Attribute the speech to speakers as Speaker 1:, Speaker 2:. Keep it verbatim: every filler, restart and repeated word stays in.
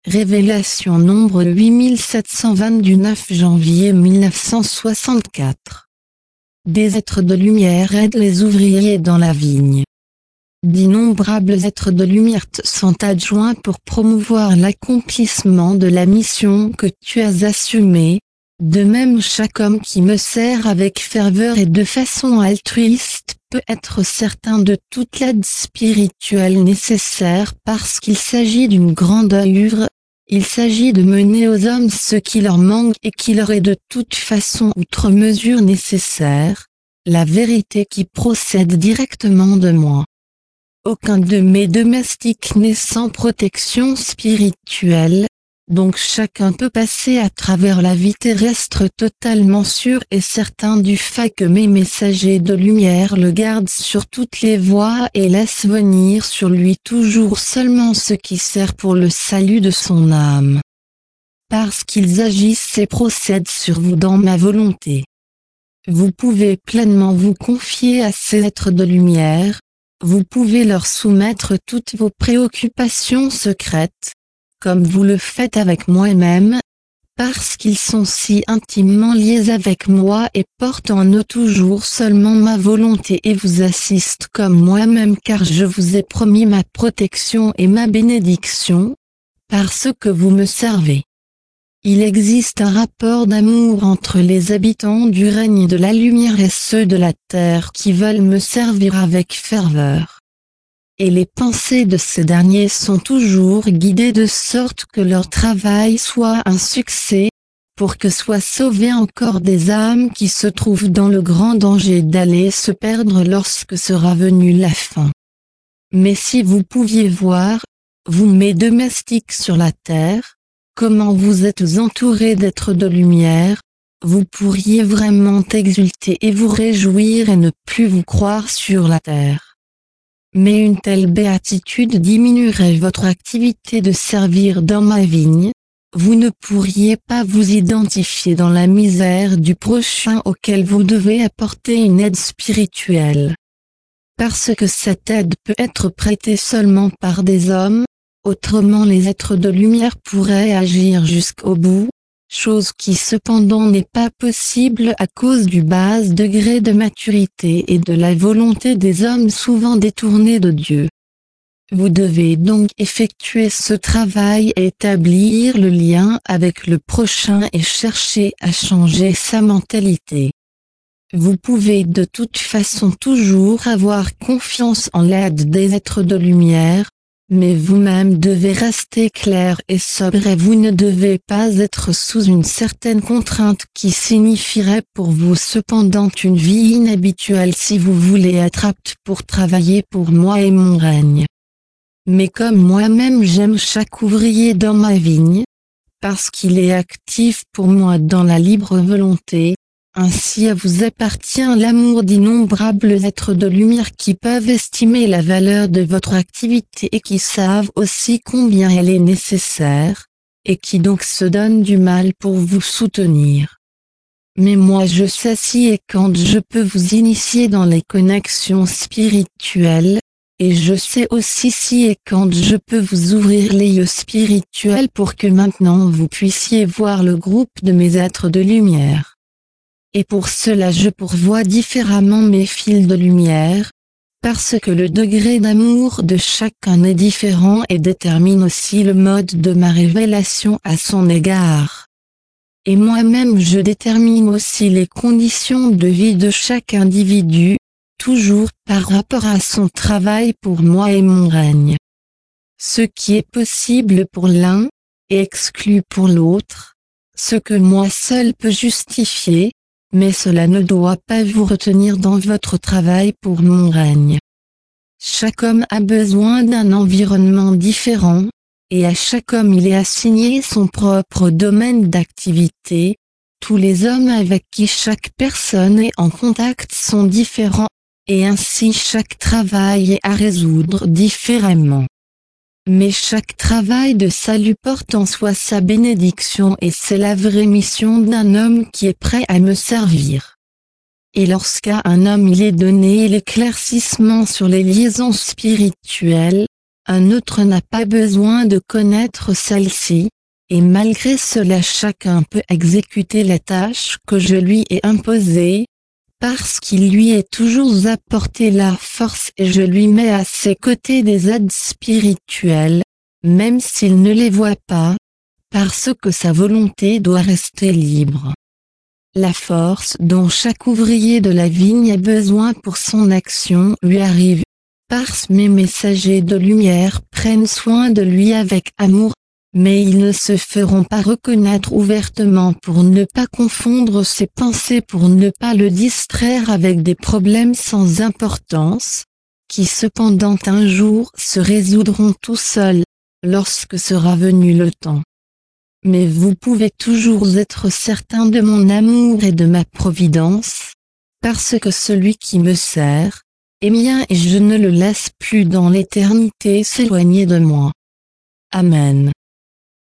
Speaker 1: Révélation nombre huit mille sept cent vingt du neuf janvier mille neuf cent soixante-quatre. Des êtres de lumière aident les ouvriers dans la vigne. D'innombrables êtres de lumière te sont adjoints pour promouvoir l'accomplissement de la mission que tu as assumée. De même, chaque homme qui me sert avec ferveur et de façon altruiste peut être certain de toute l'aide spirituelle nécessaire parce qu'il s'agit d'une grande œuvre. Il s'agit de mener aux hommes ce qui leur manque et qui leur est de toute façon outre mesure nécessaire, la vérité qui procède directement de moi. Aucun de mes domestiques n'est sans protection spirituelle, donc chacun peut passer à travers la vie terrestre totalement sûr et certain du fait que mes messagers de lumière le gardent sur toutes les voies et laissent venir sur lui toujours seulement ce qui sert pour le salut de son âme. Parce qu'ils agissent et procèdent sur vous dans ma volonté. Vous pouvez pleinement vous confier à ces êtres de lumière, vous pouvez leur soumettre toutes vos préoccupations secrètes, comme vous le faites avec moi-même, parce qu'ils sont si intimement liés avec moi et portent en eux toujours seulement ma volonté et vous assistent comme moi-même car je vous ai promis ma protection et ma bénédiction, parce que vous me servez. Il existe un rapport d'amour entre les habitants du règne de la lumière et ceux de la terre qui veulent me servir avec ferveur. Et les pensées de ces derniers sont toujours guidées de sorte que leur travail soit un succès, pour que soient sauvées encore des âmes qui se trouvent dans le grand danger d'aller se perdre lorsque sera venue la fin. Mais si vous pouviez voir, vous mes domestiques sur la terre, comment vous êtes entourés d'êtres de lumière, vous pourriez vraiment exulter et vous réjouir et ne plus vous croire sur la terre. Mais une telle béatitude diminuerait votre activité de servir dans ma vigne, vous ne pourriez pas vous identifier dans la misère du prochain auquel vous devez apporter une aide spirituelle. Parce que cette aide peut être prêtée seulement par des hommes, autrement les êtres de lumière pourraient agir jusqu'au bout, chose qui cependant n'est pas possible à cause du bas degré de maturité et de la volonté des hommes souvent détournés de Dieu. Vous devez donc effectuer ce travail et établir le lien avec le prochain et chercher à changer sa mentalité. Vous pouvez de toute façon toujours avoir confiance en l'aide des êtres de lumière, mais vous-même devez rester clair et sobre et vous ne devez pas être sous une certaine contrainte qui signifierait pour vous cependant une vie inhabituelle si vous voulez être apte pour travailler pour moi et mon règne. Mais comme moi-même j'aime chaque ouvrier dans ma vigne, parce qu'il est actif pour moi dans la libre volonté, ainsi à vous appartient l'amour d'innombrables êtres de lumière qui peuvent estimer la valeur de votre activité et qui savent aussi combien elle est nécessaire, et qui donc se donnent du mal pour vous soutenir. Mais moi je sais si et quand je peux vous initier dans les connexions spirituelles, et je sais aussi si et quand je peux vous ouvrir les yeux spirituels pour que maintenant vous puissiez voir le groupe de mes êtres de lumière. Et pour cela je pourvois différemment mes fils de lumière, parce que le degré d'amour de chacun est différent et détermine aussi le mode de ma révélation à son égard. Et moi-même je détermine aussi les conditions de vie de chaque individu, toujours par rapport à son travail pour moi et mon règne. Ce qui est possible pour l'un, est exclu pour l'autre, ce que moi seul peux justifier, mais cela ne doit pas vous retenir dans votre travail pour mon règne. Chaque homme a besoin d'un environnement différent, et à chaque homme il est assigné son propre domaine d'activité. Tous les hommes avec qui chaque personne est en contact sont différents, et ainsi chaque travail est à résoudre différemment. Mais chaque travail de salut porte en soi sa bénédiction et c'est la vraie mission d'un homme qui est prêt à me servir. Et lorsqu'à un homme il est donné l'éclaircissement sur les liaisons spirituelles, un autre n'a pas besoin de connaître celle-ci, et malgré cela chacun peut exécuter la tâche que je lui ai imposée, parce qu'il lui est toujours apporté la force et je lui mets à ses côtés des aides spirituelles, même s'il ne les voit pas, parce que sa volonté doit rester libre. La force dont chaque ouvrier de la vigne a besoin pour son action lui arrive, parce que mes messagers de lumière prennent soin de lui avec amour, mais ils ne se feront pas reconnaître ouvertement pour ne pas confondre ses pensées, pour ne pas le distraire avec des problèmes sans importance, qui cependant un jour se résoudront tout seuls, lorsque sera venu le temps. Mais vous pouvez toujours être certain de mon amour et de ma providence, parce que celui qui me sert, est mien et je ne le laisse plus dans l'éternité s'éloigner de moi. Amen.